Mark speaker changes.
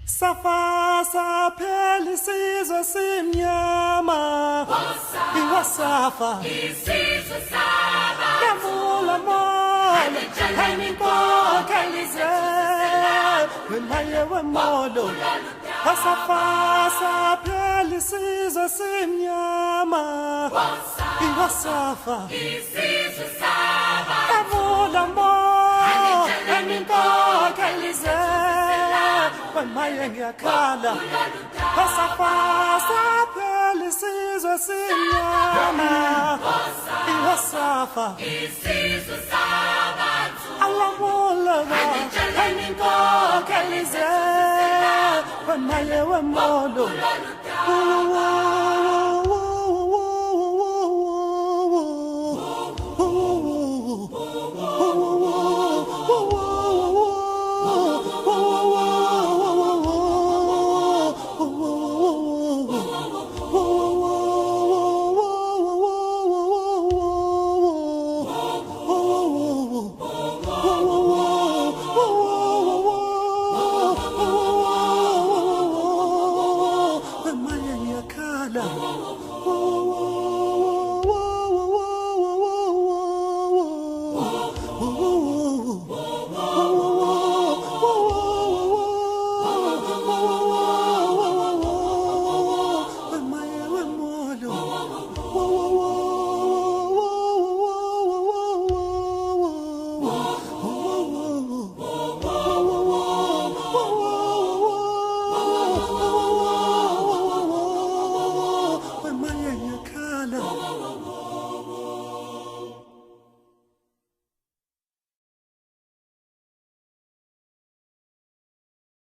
Speaker 1: Safa saphela isizwe simnyama iwasafa
Speaker 2: isizwe saba
Speaker 1: yavula moya ayinkokhelize wemaye wemolo Safa saphela isizwe simnyama iwasafa
Speaker 2: isizwe saba
Speaker 1: yavula moya ayinkokhelize wemaye ngiyakhala Safa saphela isizwe simnyama iwasafa
Speaker 2: isizwe saba
Speaker 1: alamula ayinkokhelize wemaye wemolo